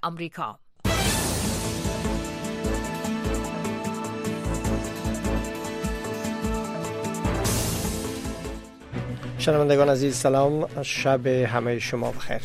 آمریکا. شنوندگان عزیز سلام، شب همه شما بخیر.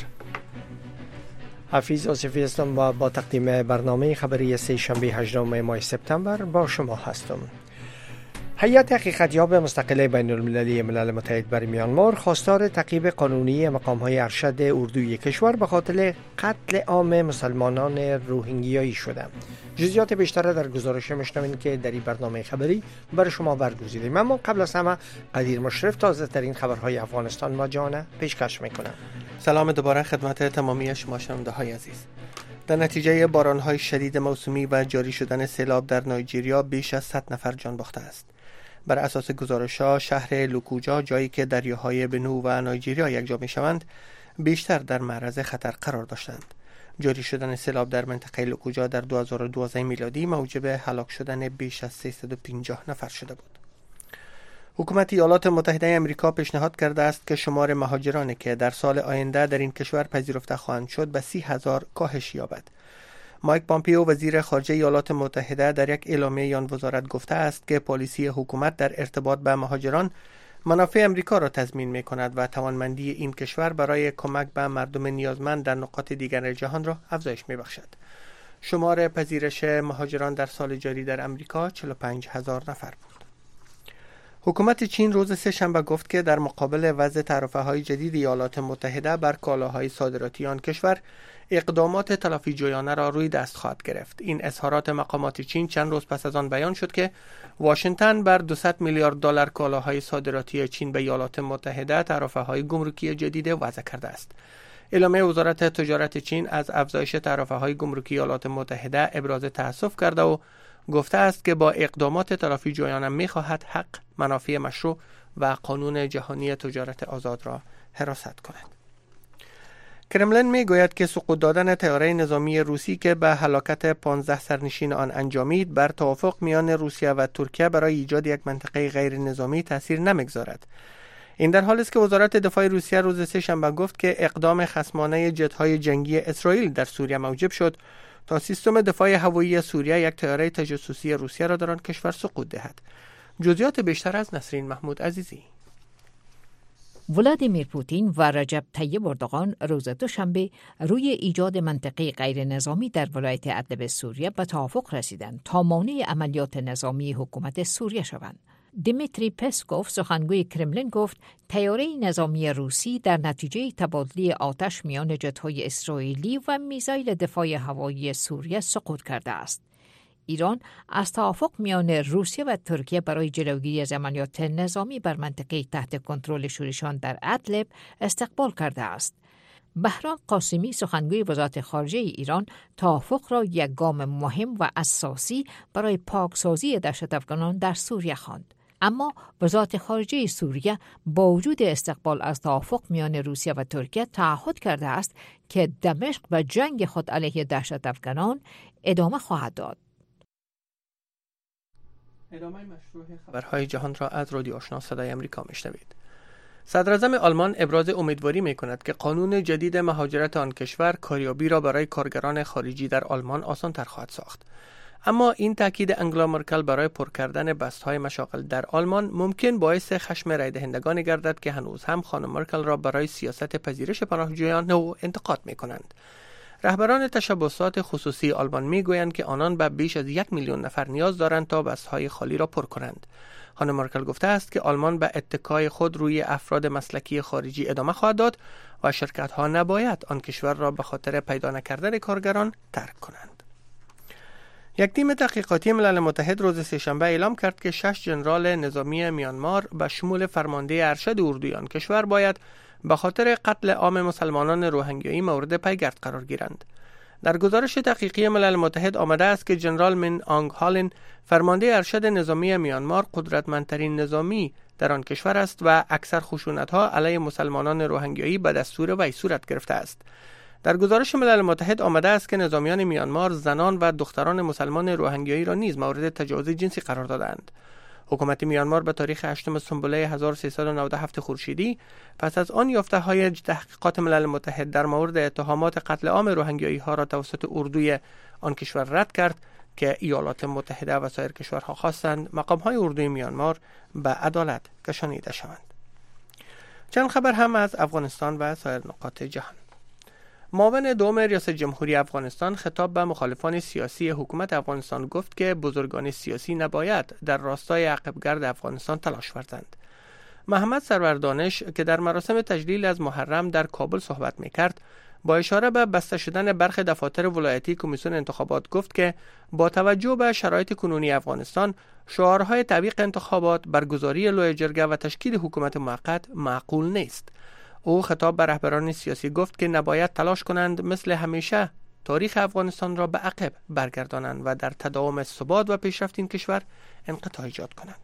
حفیظ آصفی هستم و با تقدیم برنامه خبری سه شنبه 18 ماه سپتامبر با شما هستم. هیئت حقیقتیاب مستقل بین المللی ملل متحد برای میانمار خواستار تعقیب قانونی مقام‌های ارشد اردوی کشور به خاطر قتل عام مسلمانان روهینگیایی شده. جزئیات بیشتر در گزارش میشنوید که در این برنامه خبری برای شما برگزیدیم. اما قبل از همه قدیر مشرف تازه ترین خبرهای افغانستان و جهان پیشکش میکنه. سلام دوباره خدمت تمامی شما شنونده‌های عزیز. در نتیجه باران‌های شدید موسمی و جاری شدن سیلاب در نایجریا بیش از 100 نفر جان باخته است. بر اساس گزارش‌ها شهر لوکوجا، جایی که دریاهای بنو و نایجریا یکجا می‌شوند، بیشتر در معرض خطر قرار داشتند. جاری شدن سیلاب در منطقه لوکوجا در 2012 میلادی موجب هلاک شدن بیش از 350 نفر شده بود. حکومت ایالات متحده آمریکا پیشنهاد کرده است که شمار مهاجرانی که در سال آینده در این کشور پذیرفته خواهند شد به 30,000 کاهش یابد. مایک پامپیو وزیر خارجه ایالات متحده در یک اعلامیه آن وزارت گفته است که پالیسی حکومت در ارتباط به مهاجران منافع امریکا را تضمین می کند و توانمندی این کشور برای کمک به مردم نیازمند در نقاط دیگر جهان را افزایش می بخشد. شمار پذیرش مهاجران در سال جاری در امریکا 45,000 نفر بود. حکومت چین روز سه شنبه گفت که در مقابل وضع تعرفه‌های جدید ایالات متحده بر کالاهای صادراتی آن کشور اقدامات تلافی جویانه را روی دست خواهد گرفت. این اظهارات مقامات چین چند روز پس از آن بیان شد که واشنگتن بر 200 میلیارد دلار کالاهای صادراتی چین به ایالات متحده تعرفه‌های گمرکی جدید وضع کرده است. اعلامیه وزارت تجارت چین از افزایش تعرفه‌های گمرکی ایالات متحده ابراز تأسف کرده و گفته است که با اقدامات تلافی جویانه می‌خواهد حق، منافع مشروع و قانون جهانی تجارت آزاد را حراست کند. کرملین میگوید که سقوط دادن طیاره نظامی روسی که به هلاکت 15 سرنشین آن انجامید بر توافق میان روسیه و ترکیه برای ایجاد یک منطقه غیر نظامی تاثیر نمیگذارد. این در حالی است که وزارت دفاع روسیه روز سه شنبه گفت که اقدام خصمانه جت‌های جنگی اسرائیل در سوریه موجب شد تا سیستم دفاع هوایی سوریه یک طیاره تجسسی روسیه را در آن کشور سقوط دهد. جزئیات بیشتر از نسرین محمود عزیزی. ولادیمیر پوتین و رجب طیب اردوغان روز دوشنبه روی ایجاد منطقه غیر نظامی در ولایت ادلب سوریه به توافق رسیدند تا مانع عملیات نظامی حکومت سوریه شوند. دیمیتری پسکوف سخنگوی کرملین گفت طیاره نظامی روسی در نتیجه تبادل آتش میان جت‌های اسرائیلی و میزایل دفاع هوایی سوریه سقوط کرده است. ایران از توافق میان روسیه و ترکیه برای جلوگیری از عملیات نظامی بر منطقه تحت کنترل شورشان در ادلب استقبال کرده است. بهرام قاسمی سخنگوی وزارت خارجه ایران توافق را یک گام مهم و اساسی برای پاکسازی دهشت افغانان در سوریه خواند. اما وزارت خارجه سوریه با وجود استقبال از توافق میان روسیه و ترکیه تعهد کرده است که دمشق و جنگ خود علیه دهشت افغانان ادامه خواهد داد. ادامه مشروع خبرهای جهان را از رادیو آشنا صدای آمریکا میشنوید. صدراعظم آلمان ابراز امیدواری میکند که قانون جدید مهاجرت آن کشور کاریابی را برای کارگران خارجی در آلمان آسان‌تر خواهد ساخت. اما این تاکید انگلا مرکل برای پر کردن بست‌های مشاغل در آلمان ممکن باعث خشم رای دهندگانی گردد که هنوز هم خانم مرکل را برای سیاست پذیرش پناهجویان نو انتقاد میکنند. رهبران تشبثات خصوصی آلمان میگویند که آنان به بیش از 1 میلیون نفر نیاز دارند تا بست‌های خالی را پر کنند. خانم مرکل گفته است که آلمان به اتکای خود روی افراد مسلکی خارجی ادامه خواهد داد و شرکت‌ها نباید آن کشور را به خاطر پیدا نکردن کارگران ترک کنند. یک تیم تحقیقاتی ملل متحد روز سه‌شنبه اعلام کرد که 6 ژنرال نظامی میانمار به شمول فرمانده ارشد اردوی آن کشور باید به خاطر قتل عام مسلمانان روهینگیایی مورد پیگرد قرار گیرند. در گزارش تحقیقی ملل متحد آمده است که ژنرال من آنگ هالین فرمانده ارشد نظامی میانمار قدرتمندترین نظامی در آن کشور است و اکثر خشونت‌ها علیه مسلمانان روهینگیایی به دستور وی صورت گرفته است. در گزارش ملل متحد آمده است که نظامیان میانمار زنان و دختران مسلمان روهینگیایی را نیز مورد تجاوز جنسی قرار دادند. حکومت میانمار به تاریخ 8 سنبله 1397 خورشیدی پس از آن یافته‌های تحقیقات ملل متحد در مورد اتهامات قتل عام روهینگیایی‌ها را توسط اردوی آن کشور رد کرد که ایالات متحده و سایر کشورها خواستند مقام‌های اردوی میانمار به عدالت کشانیده شوند. چند خبر هم از افغانستان و سایر نقاط جهان. معاون دوم ریاست جمهوری افغانستان خطاب به مخالفان سیاسی حکومت افغانستان گفت که بزرگان سیاسی نباید در راستای عقبگرد افغانستان تلاش ورزند. محمد سرور دانش که در مراسم تجلیل از محرم در کابل صحبت می‌کرد، با اشاره به بسته شدن برخی دفاتر ولایتی کمیسیون انتخابات گفت که با توجه به شرایط کنونی افغانستان شعارهای تعویق انتخابات، برگزاری لوی جرگه و تشکیل حکومت موقت معقول نیست. او خطاب به رهبران سیاسی گفت که نباید تلاش کنند مثل همیشه تاریخ افغانستان را به عقب برگردانند و در تداوم ثبات و پیشرفت این کشور انقطاع ایجاد کنند.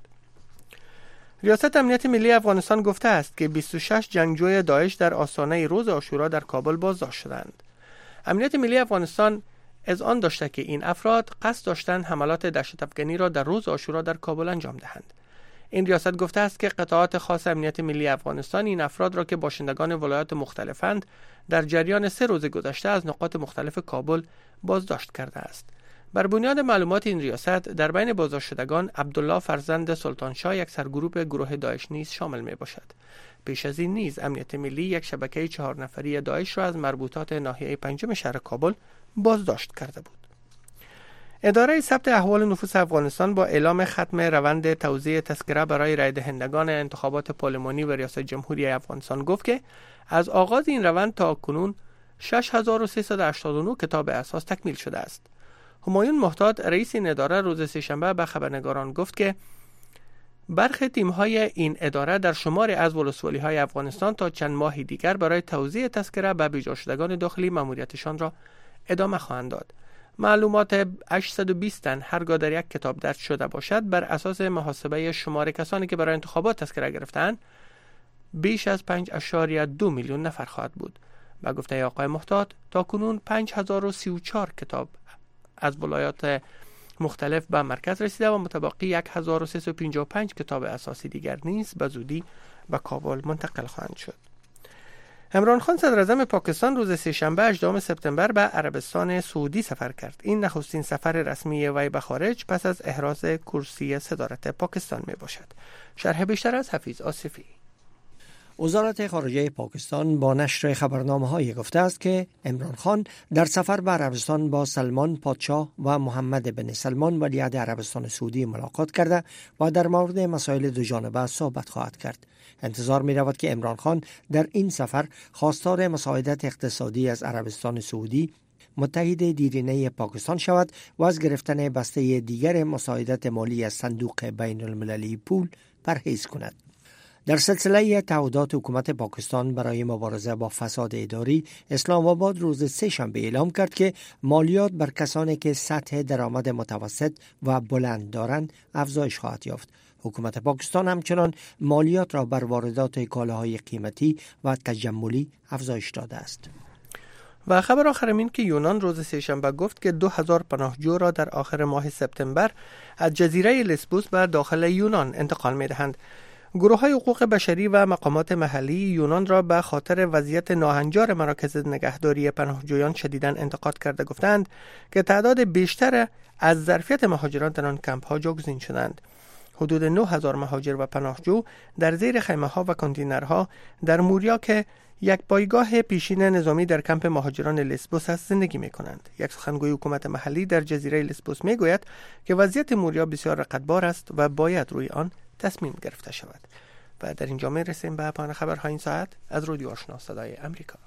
ریاست امنیت ملی افغانستان گفته است که 26 جنگجوی داعش در آستانه روز عاشورا در کابل بازداشت شدند. امنیت ملی افغانستان اذعان داشته که این افراد قصد داشتند حملات دهشت افکنی را در روز عاشورا در کابل انجام دهند. این ریاست گفته است که قطاعات خاص امنیت ملی افغانستان این افراد را که باشندگان ولایات مختلفند در جریان 3 روز گذشته از نقاط مختلف کابل بازداشت کرده است. بر بنیاد معلومات این ریاست در بین بازداشت شدگان عبدالله فرزند سلطان شاه یک سرگروه گروه داعش نیز شامل می باشد. پیش از این نیز امنیت ملی یک شبکه 4 نفری داعش را از مربوطات ناحیه 5 شهر کابل بازداشت کرده بود. اداره ثبت احوال نفوس افغانستان با اعلام ختم روند توزیع تذکره برای رای دهندگان انتخابات پارلمانی و ریاست جمهوری افغانستان گفت که از آغاز این روند تا کنون 6389 کتاب اساس تکمیل شده است. همایون محتاط رئیس این اداره روز سه‌شنبه به خبرنگاران گفت که برخی تیم‌های این اداره در شمار از ولسوالی‌های افغانستان تا چند ماه دیگر برای توزیع تذکره به بیجا شدگان داخلی مأموریتشان را ادامه خواهند داد. معلومات 820 تن هرگاه در یک کتاب درج شده باشد بر اساس محاسبه شمار کسانی که برای انتخابات تذکره گرفتند بیش از 5.2 میلیون نفر خواهد بود. با گفته آقای محتاط تا کنون 5034 کتاب از ولایات مختلف به مرکز رسیده و متبقی 1355 کتاب اساسی دیگر نیز به زودی به کابل منتقل خواهند شد. عمران خان صدر اعظم پاکستان روز سه‌شنبه 18 سپتامبر به عربستان سعودی سفر کرد. این نخستین سفر رسمی وی به خارج پس از احراز کرسی صدارت پاکستان می باشد. شرح بیشتر از حفیظ آصفی. وزارت خارجه پاکستان با نشر خبرنامه‌های گفته است که عمران خان در سفر به عربستان با سلمان پادشاه و محمد بن سلمان ولیعهد عربستان سعودی ملاقات کرده و در مورد مسائل دوجانبه صحبت خواهد کرد. انتظار می رود که عمران خان در این سفر خواستار مساعدت اقتصادی از عربستان سعودی متحد دیرینه پاکستان شود و از گرفتن بسته دیگر مساعدت مالی از صندوق بین المللی پول پرهیز کند. در سلسله تعهدات حکومت پاکستان برای مبارزه با فساد اداری، اسلام آباد روز سه‌شنبه اعلام کرد که مالیات بر کسانی که سطح درآمد متوسط و بلند دارند افزایش خواهد یافت. حکومت پاکستان همچنان مالیات را بر واردات کالاهای قیمتی و تجملی افزایش داده است. و خبر آخر این که یونان روز سه‌شنبه گفت که 2000 پناهجو را در آخر ماه سپتامبر از جزیره لسبوس به داخل یونان انتقال می دهند. گروه‌های حقوق بشری و مقامات محلی یونان را به خاطر وضعیت ناهنجار مراکز نگهداری پناهجویان شدیداً انتقاد کرده گفتند که تعداد بیشتر از ظرفیت مهاجران در آن کمپ‌ها جاگزین شدند. حدود 9000 مهاجر و پناهجو در زیر خیمه‌ها و کانتینرها در موریا که یک پایگاه پیشین نظامی در کمپ مهاجران لسبوس است زندگی می‌کنند. یک سخنگوی حکومت محلی در جزیره لسبوس می‌گوید که وضعیت موریا بسیار رقتبار است و باید روی آن تصمیم گرفته شود. و در اینجا می‌رسیم به پایان خبرهای این ساعت از رادیو آشنا صدای امریکا.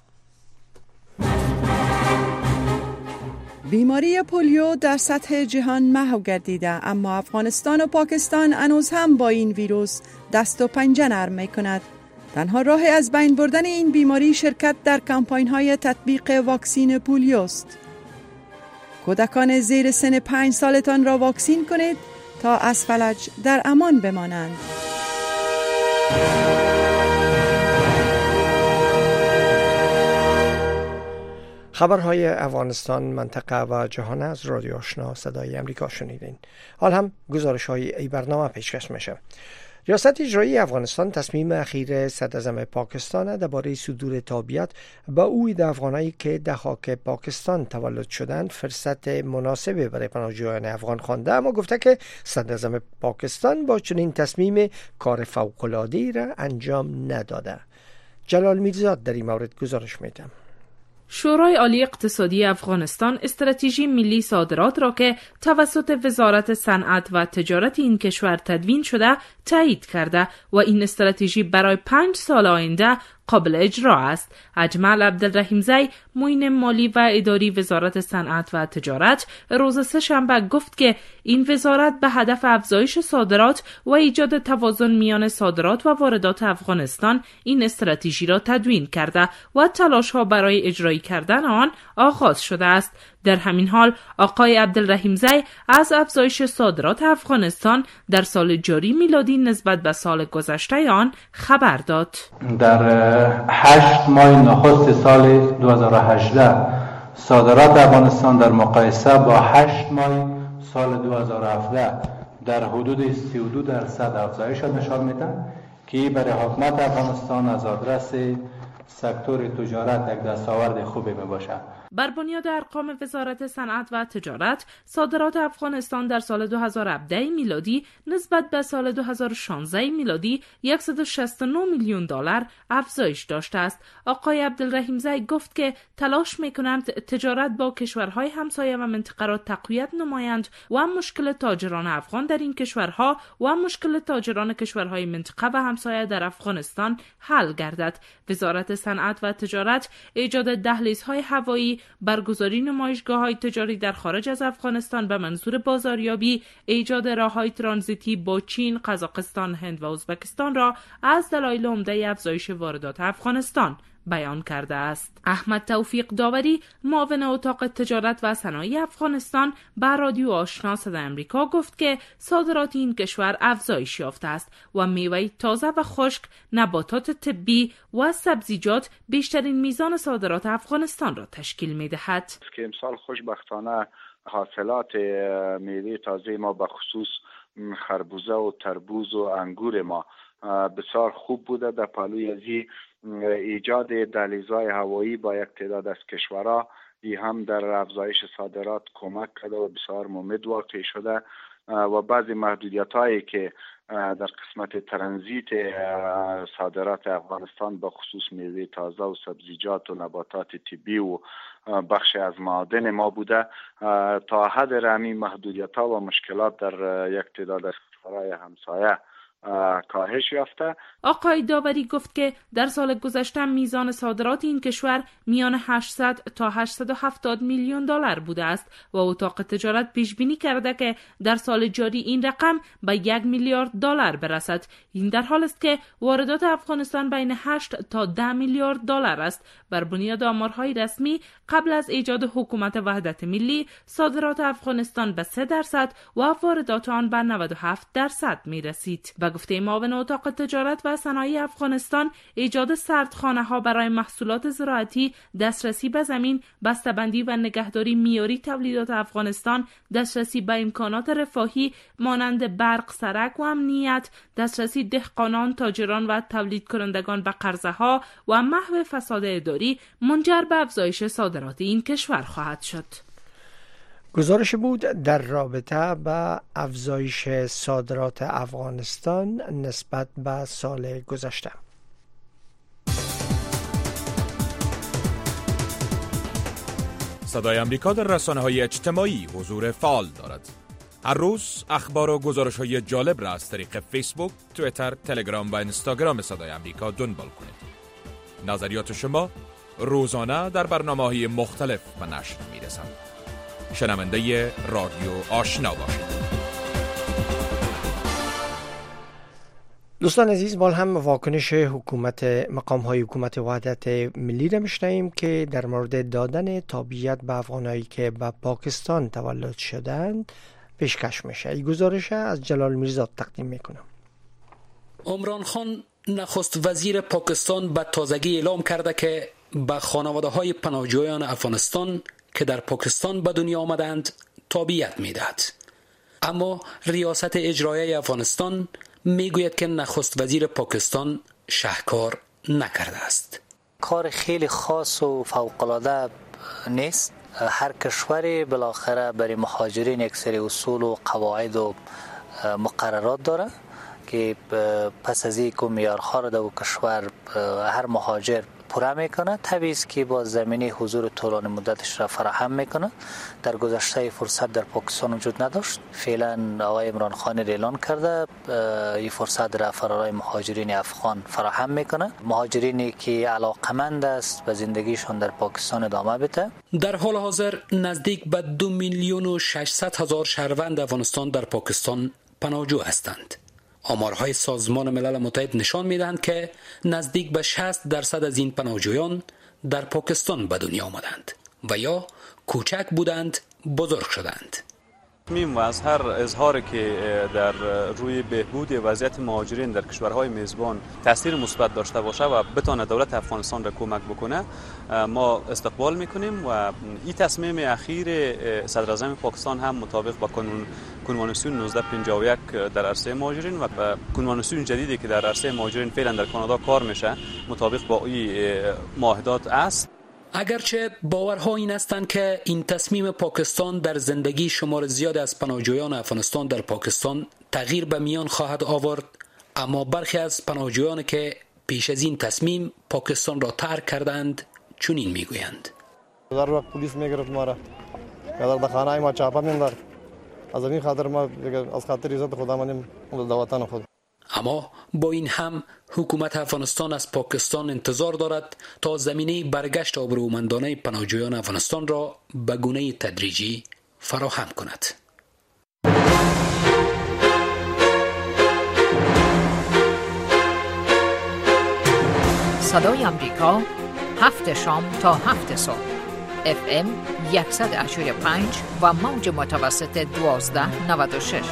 بیماری پولیو در سطح جهان محو گردیده، اما افغانستان و پاکستان هنوز هم با این ویروس دست و پنجه نرم می‌کند. تنها راه از بین بردن این بیماری شرکت در کمپاین‌های تطبیق واکسین پولیو است. کودکان زیر سن 5 سالتان را واکسین کنید تا از فلج در امان بمانند. خبرهای افغانستان، منطقه و جهان از رادیو آشنا صدای امریکا شنیدین. حال هم گزارش‌های ای برنامه پیشکش میشه. ریاست اجرایی افغانستان تصمیم اخیر صدراعظم پاکستان درباره صدور تابعیت به اوی افغانایی که در خاک پاکستان تولد شدند فرصت مناسبی برای پناهجویان افغان خوانده، اما گفته که صدراعظم پاکستان با چنین تصمیم کار فوق‌العاده‌ای را انجام نداده. جلال میرزاد در این مورد گزارش میده. شورای عالی اقتصادی افغانستان استراتژی ملی صادرات را که توسط وزارت صنعت و تجارت این کشور تدوین شده تایید کرده و این استراتژی برای 5 سال آینده قابل اجرا است. اجمل عبدالرحیمزی، معین مالی و اداری وزارت صنعت و تجارت، روز سه‌شنبه گفت که این وزارت به هدف افزایش صادرات و ایجاد توازن میان صادرات و واردات افغانستان این استراتژی را تدوین کرده و تلاش‌ها برای اجرایی کردن آن آغاز شده است. در همین حال آقای عبدالرحیمزی از افزایش صادرات افغانستان در سال جاری میلادی نسبت به سال گذشته آن خبر داد. در 8 ماه نخست سال 2018 صادرات افغانستان در مقایسه با 8 ماه سال 2017 در حدود 32% افزایش نشان میده که برای حکومت افغانستان از آدرس سکتور تجارت یک دستاورد خوبی می باشد. بر بنیاد ارقام وزارت صنعت و تجارت، صادرات افغانستان در سال 2017 میلادی نسبت به سال 2016 میلادی 169 میلیون دلار افزایش داشته است. آقای عبدالرحیمزی گفت که تلاش می‌کنند تجارت با کشورهای همسایه و منطقه را تقویت نمایند و مشکل تاجران افغان در این کشورها و مشکل تاجران کشورهای منطقه و همسایه در افغانستان حل گردد. وزارت صنعت و تجارت ایجاد دهلیزهای هوایی، برگزاری نمایشگاه‌های تجاری در خارج از افغانستان به منظور بازاریابی، ایجاد راه‌های ترانزیتی با چین، قزاقستان، هند و ازبکستان را از دلایل عمده افزایش واردات افغانستان بیان کرده است. احمد توفیق داوری، معاون اتاق تجارت و صنایع افغانستان، به رادیو آشنا صدای امریکا گفت که صادرات این کشور افزایش یافته است و میوه تازه و خشک، نباتات طبی و سبزیجات بیشترین میزان صادرات افغانستان را تشکیل می‌دهد. که امسال خوشبختانه حاصلات میوه تازه ما به خصوص خربوزه و تربوز و انگور ما بسیار خوب بوده. در پالوی ازی ایجاد دهلیزهای هوایی با یک تعداد از کشورها هم در افزایش صادرات کمک کرده و بسیار ممد واقع شده و بعضی محدودیت‌هایی که در قسمت ترانزیت صادرات افغانستان به خصوص میوه تازه و سبزیجات و نباتات طبی و بخش از معادن ما بوده، تا حد رمی محدودیت‌ها و مشکلات در یک تعداد از کشورهای همسایه کاهش یافته. آقای داوری گفت که در سال گذشته میزان صادرات این کشور میان 800 تا 870 میلیون دلار بوده است و اتاق تجارت پیش بینی کرده که در سال جاری این رقم به 1 میلیارد دلار برسد. این در حال است که واردات افغانستان بین 8 تا 10 میلیارد دلار است. بر بنیاد آمارهای رسمی قبل از ایجاد حکومت وحدت ملی، صادرات افغانستان به 3% و واردات آن به 97% می رسید. به گفته معاون اتاق تجارت و صنایع افغانستان، ایجاد سردخانه ها برای محصولات زراعتی، دسترسی به زمین، بسته‌بندی و نگهداری معیاری تولیدات افغانستان، دسترسی به امکانات رفاهی مانند برق، سرک و امنیت، دسترسی دهقانان، تاجران و تولید کنندگان به قرضه ها و محو فساد اداری منجر به افزایش صادرات این کشور خواهد شد. گزارش بود در رابطه با افزایش صادرات افغانستان نسبت به سال گذشته. صدای امریکا در رسانه‌های اجتماعی حضور فعال دارد. هر روز اخبار و گزارش‌های جالب را از طریق فیسبوک، توییتر، تلگرام و اینستاگرام صدای امریکا دنبال کنید. نظریات شما روزانه در برنامه‌های مختلف به نشر می‌رسند. شنونده رادیو آشنا باشید. دوستان عزیز، ما هم واکنش مقام‌های حکومت وحدت ملی را میشنویم که در مورد دادن تابعیت به افغانایی که به پاکستان تولد شدند پیشکش میشه. این گزارش از جلال میرزاد تقدیم میکنم. عمران خان نخست وزیر پاکستان به تازگی اعلام کرده که به خانواده‌های پناهجویان افغانستان که در پاکستان به دنیا آمدند تابعیت می‌دهد. اما ریاست اجرایی افغانستان میگوید که نخست وزیر پاکستان شهکار نکرده است. کار خیلی خاص و فوق‌العاده نیست. هر کشوری بالاخره برای مهاجرین یک سری اصول و قواعد و مقررات داره که پس از اینکه معیارها را در کشور هر مهاجر پورا میکنه، طبیعی است که با زمینه حضور طولانی مدتش را فراهم میکنه. در گذشته فرصت در پاکستان وجود نداشت. فعلا آقای عمران خان اعلان کرده این فرصت را برای مهاجرین افغان فراهم میکنه. مهاجرینی که علاقمند است به زندگیشان در پاکستان ادامه بده. در حال حاضر نزدیک به 2,600,000 شهروند افغانستان در پاکستان پناهجو هستند. آمارهای سازمان ملل متحد نشان می‌دهند که نزدیک به 60% از این پناهجویان در پاکستان به دنیا آمدند و یا کوچک بودند بزرگ شدند. تصمیم و از هر اظهاری که در روی بهبود وضعیت مهاجرین در کشورهای میزبان تاثیر مثبت داشته باشه و بتونه دولت افغانستان را کمک بکنه ما استقبال میکنیم و این تصمیم اخیر صدر اعظم پاکستان هم مطابق با کنوانسیون 1951 در عرصه مهاجرین و کنوانسیون جدیدی که در عرصه مهاجرین فعلا در کانادا کار میشه مطابق با این معاهدات است. اگرچه باورها این هستند که این تصمیم پاکستان در زندگی شمار زیاد از پناهجویان افغانستان در پاکستان تغییر به میان خواهد آورد، اما برخی از پناهجویان که پیش از این تصمیم پاکستان را ترک کردند چنین میگویند. در وقت پلیس میگرفت ما را در خانه ما چاپه مینداخت. از این خاطر ما از خاطر عزت خود آمدیم در وطن خود. اما با این هم حکومت افغانستان از پاکستان انتظار دارد تا زمینه برگشت آبرومندانه پناهجویان افغانستان را به گونه تدریجی فراهم کند. صدای امریکا 7 شام تا 7 صبح FM 100.5 و موج متوسط 1296.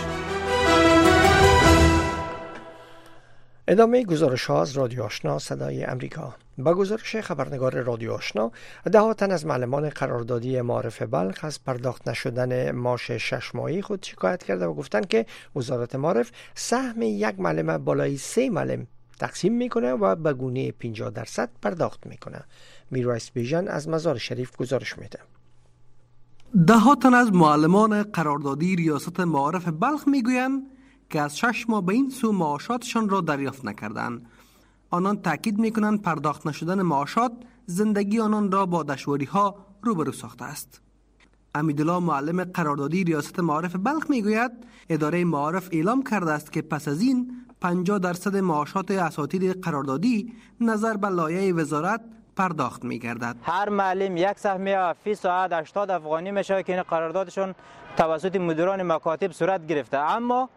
ادامه گزارش ها از رادیو آشنا صدای امریکا. با گزارش خبرنگار رادیو آشنا، 10 تن از معلمان قراردادی معارف بلخ از پرداخت نشدن معاش 6 ماهی خود شکایت کرده و گفتند که وزارت معارف سهم یک معلم بالای 3 معلم تقسیم میکنه و به گونه 50% پرداخت میکنه. میرویس بیژن از مزار شریف گزارش میده. 10 تن از معلمان قراردادی ریاست معارف بلخ میگویند که از 6 ماه به این سو معاشاتشان را دریافت نکردند. آنان تاکید میکنند پرداخت نشدن معاشات زندگی آنان را با دشواری‌ها روبرو ساخته است. امیدالله معلم قراردادی ریاست معارف بلخ میگوید اداره معارف اعلام کرده است که پس از این 50% معاشات اساتید قراردادی نظر به لایحه وزارت پرداخت می‌گردد. هر معلم یک سهمیه فی ساعت 80 افغانی میشه که این قراردادشون توسط مدیران مکاتب صورت گرفته، اما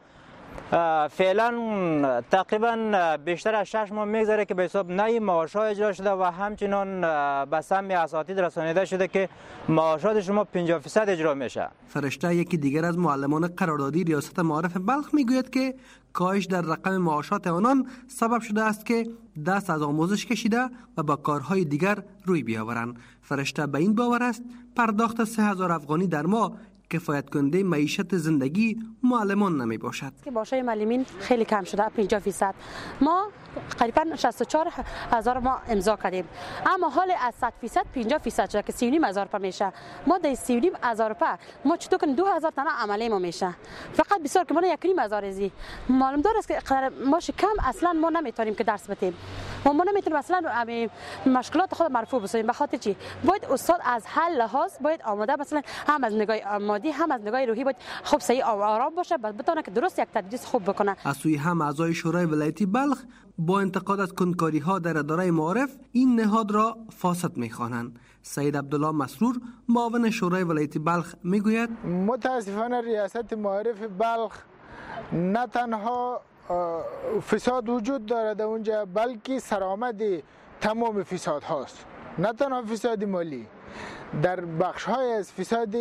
فعلا تقریبا بیشتر از 6 ماه میگذره که به حساب نه معاشات اجرا شده و همچنان به سهم اساتید رسانیده شده که معاشات شما 50% اجرا میشه. فرشته یکی دیگر از معلمان قراردادی ریاست معارف بلخ میگوید که کاهش در رقم معاشات آنان سبب شده است که دست از آموزش کشیده و با کارهای دیگر روی بیاورند. فرشته به این باور است پرداخت 3000 افغانی در ماه کفایت کننده معیشت زندگی معلمان نمی باشد. که معاشای معلمین خیلی کم شده 50%. ما قریبا 64,000 ما امضا کردیم، اما حال از 100% 50% شده که 3,500 پا میشه. ما در 3,500 پا ما چطور کنیم 2,000 تنه عملی ما میشه، فقط بسیار که ما 1,500 ازی معلوم داره است که ما کم اصلا ما نمیتونیم که درس بدیم. ما نمیتونیم اصلا مشکلات خود مرفوع بسازیم. به خاطر چی؟ باید استاد از هر لحاظ باید آماده، مثلا هم از نگاه مادی هم از نگاه روحی باید خوب صحیح آرام باشه، بتونه که درست یک تدریس خوب بکنه. از سوی هم اعضای شورای ولایتی بلخ با انتقاد از کنکاری‌ها در اداره معارف این نهاد را فاسد می‌خوانند. سید عبدالله مسرور معاون شورای ولایتی بلخ میگوید متاسفانه ریاست معارف بلخ نه تنها فساد وجود دارد اونجا، بلکه سرآمد تمام فساد هاست. نه تنها فساد مالی، در بخش‌های از فساد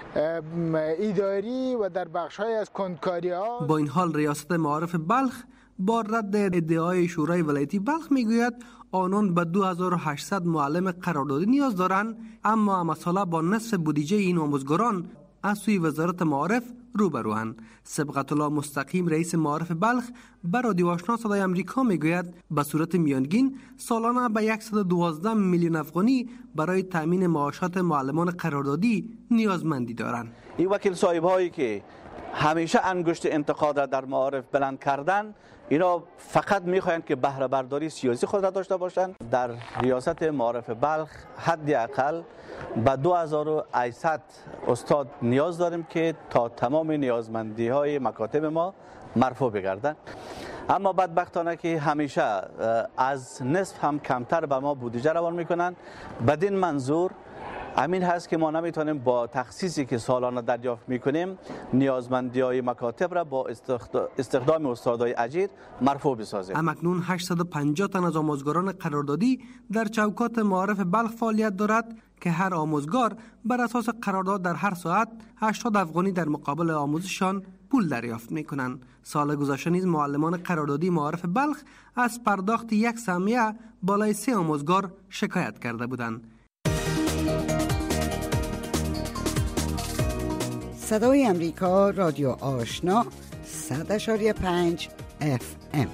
اداری و در بخش‌های از کنکاری ها. با این حال ریاست معارف بلخ با رد ادعای شورای ولایتی بلخ میگوید آنان به 2800 معلم قراردادی نیاز دارند، اما مسئله با نصف بودجه این آموزگاران از سوی وزارت معارف روبروند. سبقت الله مستقیم رئیس معارف بلخ بر رادیو آشنا صدای امریکا میگوید به صورت میانگین سالانه به 112 میلیون افغانی برای تامین معاشات معلمان قراردادی نیازمندی دارند. این وکیل صاحب هایی که همیشه انگشت انتقاد را در معارف بلند کردن، اینا فقط میخواهند که بهره برداری سیاسی خود را داشته باشند. در ریاست معارف بلخ حداقل به 2800 استاد نیاز داریم که تا تمام نیازمندی های مکاتب ما مرفوع بگردن. اما بدبختانه که همیشه از نصف هم کمتر به ما بودجه روان میکنن. بدین منظور همین هست که ما نمیتونیم با تخصیصی که سالانه دریافت میکنیم نیازمندی های مکاتب را با استخدام استادای اجیر مرفوع بسازیم. همکنون 850 تن از آموزگاران قراردادی در چوکات معارف بلخ فعالیت دارد که هر آموزگار بر اساس قرارداد در هر ساعت 80 افغانی در مقابل آموزششان پول دریافت میکنند. سال گذشته نیز معلمان قراردادی معارف بلخ از پرداخت یک سهمیه بالای 3 آموزگار شکایت کرده بودند. صدای امریکا رادیو آشنا 100.5 FM.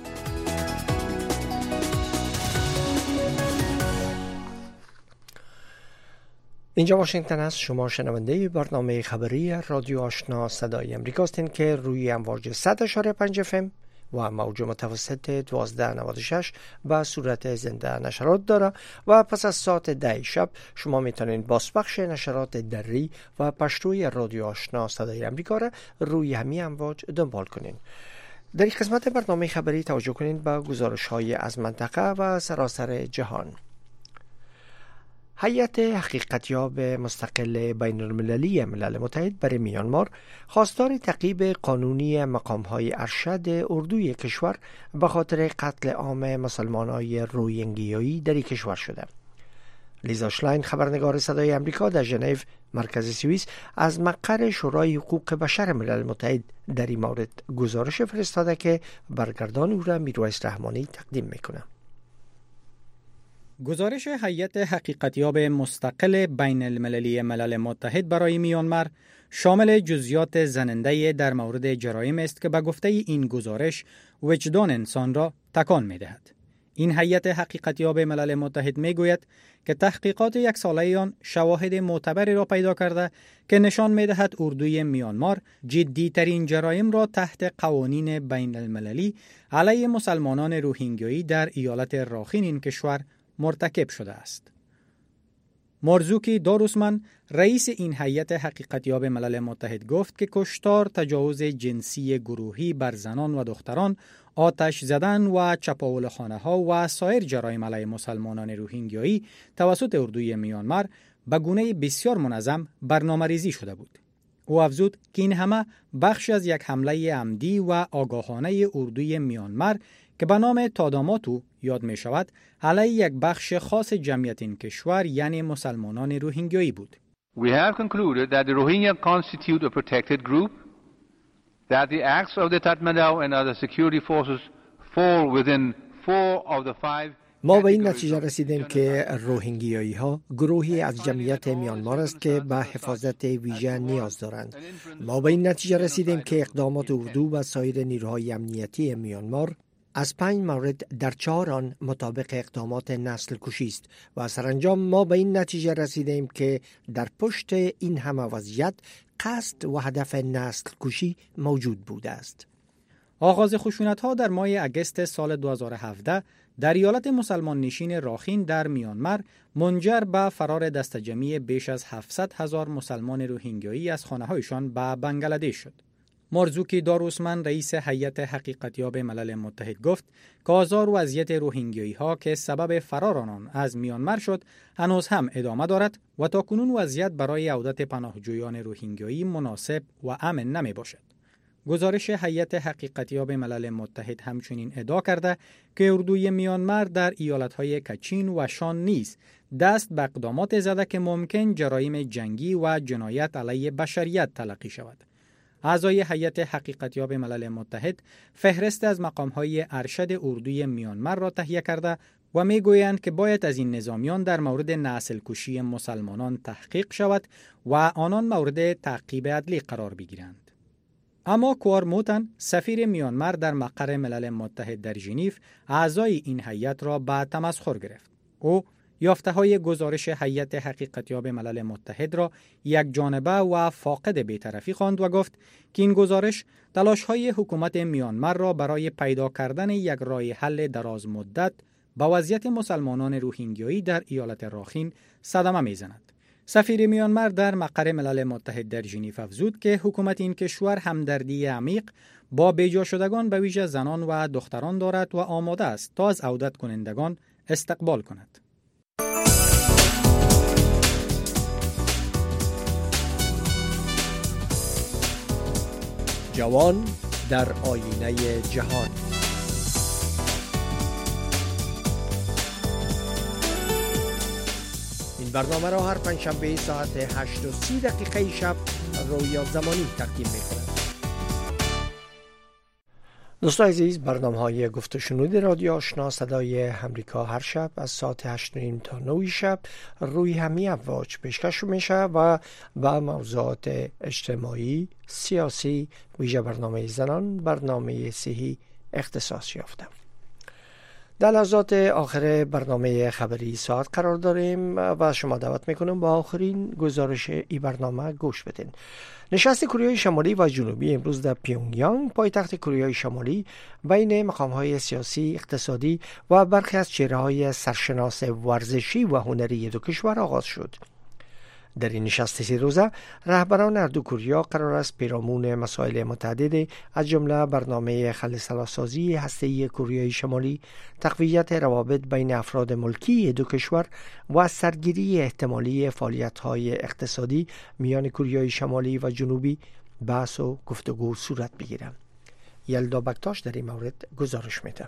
اینجا واشنگتن است. شما شنونده برنامه خبری رادیو آشنا صدای امریکا هستید که روی امواج 100.5 FM و موج متوسط 1296 به صورت زنده نشرات داره و پس از ساعت 10 شب شما میتونید بازپخش نشرات دری و پشتوی رادیو آشنا صدای امریکا را روی همین امواج دنبال کنین. در این قسمت برنامه خبری توجه کنید به گزارش‌های از منطقه و سراسر جهان. هیئت حقیقتیاب مستقل بین المللی ملل متحد برای میانمار خواستار تعقیب قانونی مقام‌های ارشد اردوی کشور به خاطر قتل عام مسلمانان روهینگیایی در کشور شده. لیزا شلاین خبرنگار صدای امریکا در ژنو مرکز سوئیس از مقر شورای حقوق بشر ملل متحد در این مورد گزارش فرستاده که برگردان او را میرویس رحمانی تقدیم میکنه. گزارش هیئت حقیقتیاب مستقل بین المللی ملل متحد برای میانمار شامل جزئیات زننده در مورد جرایم است که به گفته این گزارش وجدان انسان را تکان می‌دهد. این هیئت حقیقتیاب ملل متحد میگوید که تحقیقات یک ساله آن شواهد معتبری را پیدا کرده که نشان می‌دهد اردوی میانمار جدی‌ترین جرایم را تحت قوانین بین المللی علیه مسلمانان روهینگیایی در ایالت راخین این کشور مرتکب شده است. مارزوکی داروسمن رئیس این هیئت حقیقتیاب ملل متحد گفت که کشتار، تجاوز جنسی گروهی بر زنان و دختران، آتش زدن و چپاول خانه‌ها و سایر جرایم علیه مسلمانان روهینگیایی توسط اردوی میانمار به گونه بسیار منظم برنامه‌ریزی شده بود. او افزود که این همه بخش از یک حمله عمدی و آگاهانه اردوی میانمار که به نام تاداماتو یاد می شود علیه یک بخش خاص جمعیت این کشور یعنی مسلمانان روهینگیایی بود. We have concluded that the Rohingya constitute a protected group, that the acts of the Tatmadaw and other security forces fall within 4 of the 5. ما به این نتیجه رسیدیم که روهینگیایی ها گروهی از جمعیت میانمار است که به حفاظت ویژه نیاز دارند. ما به این نتیجه رسیدیم که اقدامات اردو و سایر نیروهای امنیتی میانمار از 5 مورد در 4 آن مطابق اقدامات نسل کشی است و سرانجام ما به این نتیجه رسیدیم که در پشت این همه وضعیت قصد و هدف نسل کشی موجود بوده است. آغاز خشونت‌ها در ماه اگست سال 2017 در ایالت مسلمان نشین راخین در میانمار منجر به فرار دسته‌جمعی بیش از 700,000 مسلمان روهینگیایی از خانه‌هایشان به بنگلادش شد. مارزوکی داروسمن رئیس هیئت حقیقتیاب ملل متحد گفت که آزار و اذیت روهینگیایی‌ها که سبب فرار آنان از میانمار شد هنوز هم ادامه دارد و تاکنون وضعیت برای عودت پناهجویان روهینگیایی مناسب و امن نمی باشد. گزارش هیئت حقیقتیاب ملل متحد همچنین ادعا کرده که اردوی میانمار در ایالت‌های کچین و شان نیز دست به اقدامات زده که ممکن جرایم جنگی و جنایت علیه بشریت تلقی شود. اعضای هیئت حقیقتیاب ملل متحد فهرست از مقام‌های ارشد اردوی میانمار را تهیه کرده و میگویند که باید از این نظامیان در مورد نسل کشی مسلمانان تحقیق شود و آنان مورد تعقیب عدلی قرار بگیرند. اما کوار موتن، سفیر میانمار در مقر ملل متحد در ژنو، اعضای این هیئت را به تمسخر گرفت. او یافته‌های گزارش هیئت حقیقتیاب ملل متحد را یک جانبه و فاقد بی‌طرفی خواند و گفت که این گزارش تلاش‌های حکومت میانمار را برای پیدا کردن یک راه حل دراز مدت با وضعیت مسلمانان روهینگیایی در ایالت راخین صدمه می‌زند. سفیر میانمار در مقر ملل متحد در ژنو افزود که حکومت این کشور همدردی عمیق با بیجا شدگان به ویژه زنان و دختران دارد و آماده است تا از عودت کنندگان استقبال کند. جوان در آینه جهان. این برنامه را هر پنجشنبه ساعت 8:30 شب رویا زمانی تقدیم می‌کند. دوستان عزیز، برنامه‌های گفت و شنود رادیو آشنا صدای امریکا هر شب از ساعت 8:30 تا 9 شب روی همین امواج پیشکش میشه و با موضوعات اجتماعی، سیاسی، ویژه برنامه زنان، برنامه صحی اختصاص یافته. در لحظات آخر برنامه خبری ساعت قرار داریم و شما دعوت میکنم با آخرین گزارش این برنامه گوش بدین. نشست کره شمالی و جنوبی امروز در پیونگیانگ، پایتخت کره شمالی، بین مقام‌های سیاسی، اقتصادی و برخی از چهره‌های سرشناس ورزشی و هنری دو کشور آغاز شد. در این نشست 3 روزه رهبران هر دو کره قرار است پیرامون مسائل متعدد از جمله برنامه خلسازی هسته‌ای کره شمالی، تقویت روابط بین افراد ملکی دو کشور و سرگیری احتمالی فعالیت‌های اقتصادی میان کره شمالی و جنوبی بحث و گفتگو صورت بگیرد. یلدا بکتاش در این مورد گزارش میده.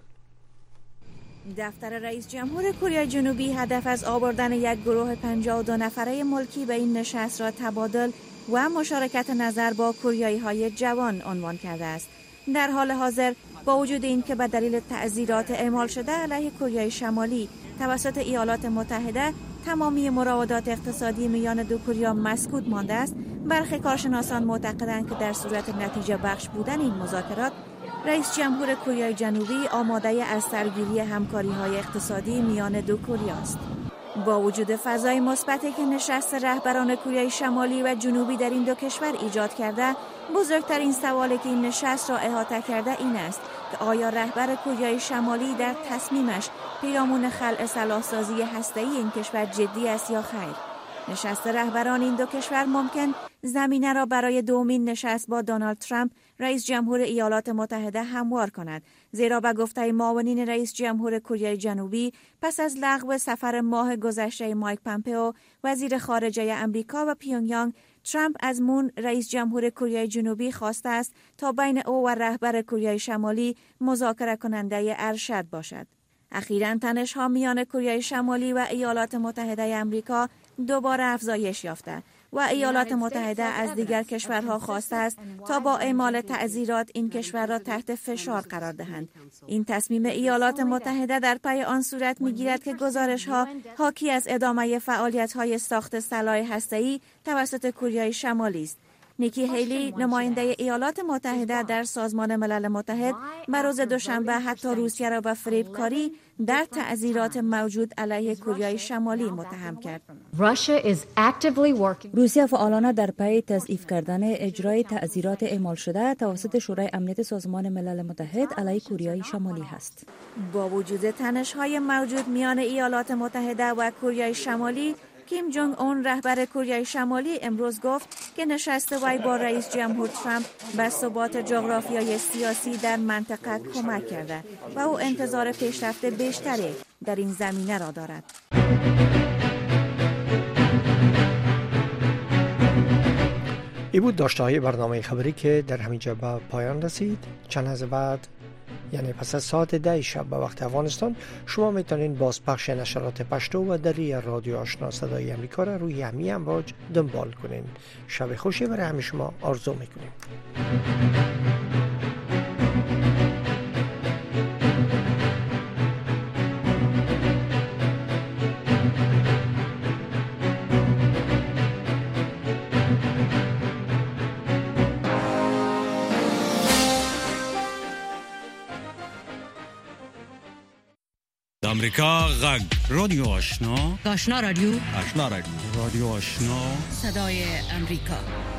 دفتر رئیس جمهور کره جنوبی هدف از آوردن یک گروه 52 نفره ملکی به این نشست را تبادل و مشارکت نظر با کره جوان عنوان کرده است. در حال حاضر با وجود اینکه به دلیل تعزیرات اعمال شده علیه کره شمالی توسط ایالات متحده تمامی مراودات اقتصادی میان دو کره مسکوت مانده است، برخی کارشناسان معتقدند که در صورت نتیجه بخش بودن این مذاکرات رئیس جمهور کره جنوبی آماده از سرگیری همکاری‌های اقتصادی میان دو کره است. با وجود فضای مثبتی که نشست رهبران کره شمالی و جنوبی در این دو کشور ایجاد کرده، بزرگترین سوالی که این نشست را احاطه کرده این است که آیا رهبر کره شمالی در تصمیمش پیرامون خلع سلاح‌سازی هسته‌ای این کشور جدی است یا خیر؟ نشست رهبران این دو کشور ممکن زمینه را برای دومین نشست با دونالد ترامپ رئیس جمهور ایالات متحده هموار کند، زیرا به گفته معاونین رئیس جمهور کره جنوبی پس از لغو سفر ماه گذشته مایک پامپئو وزیر خارجه امریکا و پیونگیانگ، ترامپ از مون رئیس جمهور کره جنوبی خواسته است تا بین او و رهبر کره شمالی مذاکره کننده ارشد باشد. اخیراً تنش‌ها میان کره شمالی و ایالات متحده آمریکا دوباره افزایش یافته و ایالات متحده از دیگر کشورها خواسته است تا با اعمال تعزیرات این کشور را تحت فشار قرار دهند. این تصمیم ایالات متحده در پی آن صورت می‌گیرد که گزارش‌ها حاکی از ادامه فعالیت‌های ساخت سلاح هسته‌ای توسط کره شمالی است. نیکی هیلی، نماینده ایالات متحده در سازمان ملل متحد، به روز دوشنبه حتی روسیه را به فریبکاری در تعزیرات موجود علیه کره شمالی متهم کرد. روسیه فعالانه در پی تضعیف کردن اجرای تعزیرات اعمال شده توسط شورای امنیت سازمان ملل متحد علیه کره شمالی است. با وجود تنش‌های موجود میان ایالات متحده و کره شمالی، کیم جونگ اون رهبر کره شمالی امروز گفت که نشست وی با رئیس جمهور ترامپ به ثبات جغرافیایی سیاسی در منطقه کمک کرده و او انتظار پیشرفت بیشتری در این زمینه را دارد. این بود داشته‌های برنامه خبری که در همینجا به پایان رسید. چند لحظه بعد یعنی پس از ساعت 10 شب به وقت افغانستان شما میتونین بازپخش نشرات پشتو و دری رادیو آشنا صدای امریکا را روی همین امواج دنبال کنین. شب خوشی برای همه شما آرزو میکنیم. امریکا غږ رادیو آشنا رادیو رادیو آشنا صدای امریکا.